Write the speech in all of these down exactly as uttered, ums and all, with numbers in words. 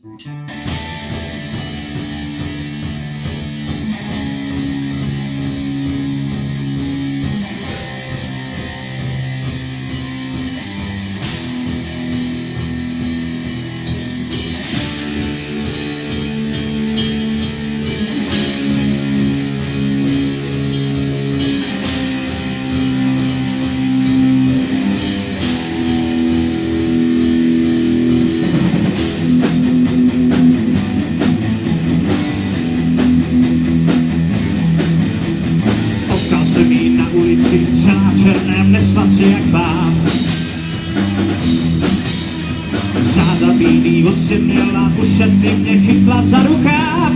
Celá černém nesla si jak pán. Záda bílý oci měla, u šedny mě chytla za rukáv.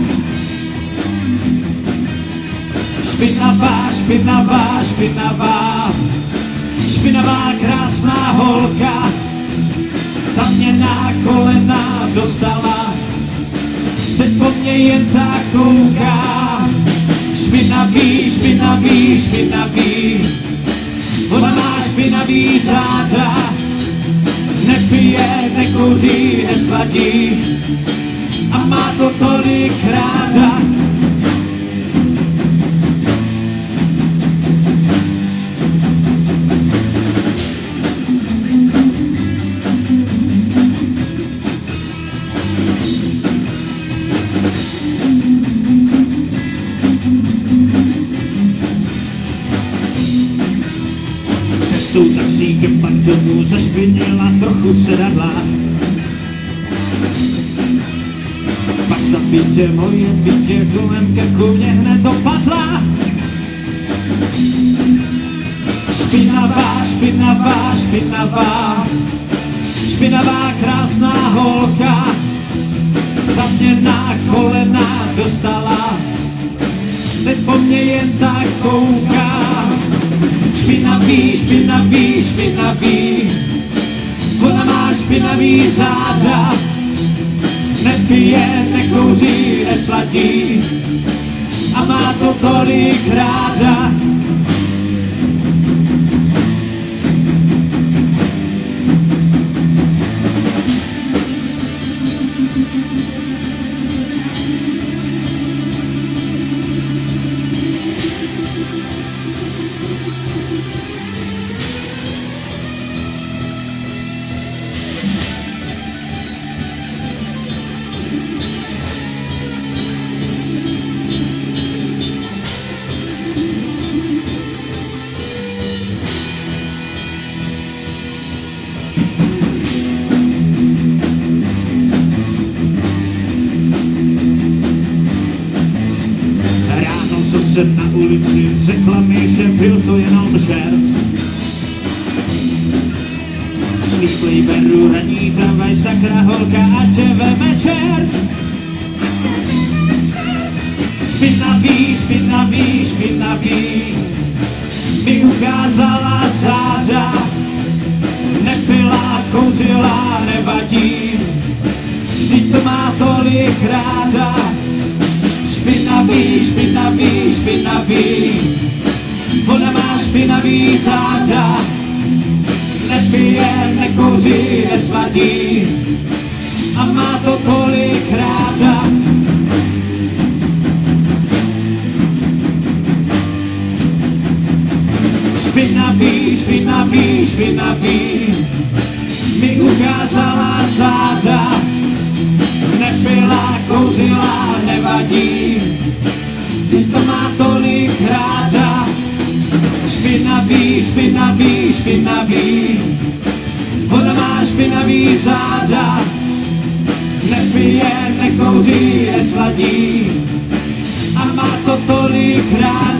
Špinavá, špinavá, špinavá, špinavá krásná holka, ta mě na kolena dostala, teď po mně jen tak kouká. Špinavý, špinavý, špinavý, ona má špinavý záda, nepije, nekouří, nesladí a má to tolik ráda. Cestou taxíkem pak domů zašpinila trochu sedadla. Pak za bytě, moje bytě, kolem krku mě hned opadla. Špinavá, špinavá, špinavá, špinavá krásná holka, ta mě na kolena dostala, teď po mně jen tak kouká. Špinavý, špinavý, špinavý, ona má špinavý záda, nepije, nekouří, nesladí a má to tolik ráda. Na ulici řekla mi, že byl to jenom žert. Slíplej beru raní tramvaj, sakra holka, ať tě veme čert. Špinavý, špinavý, špinavý, mi ukázala záda, nepila, kouřila, nevadí, vždyť to má tolik ráda. Špinavý, špinavý, špinavý, ona má špinavý záda, nepije, nekouří, nesladí a má to tolik ráda. Špinavý, špinavý, špinavý, mi ukázala záda, nepila, kouřila, nevadí, teď to má tolik ráda. Špinavý, špinavý, špinavý, ona má špinavý záda, nepije, nekouří, nesladí a má to tolik ráda.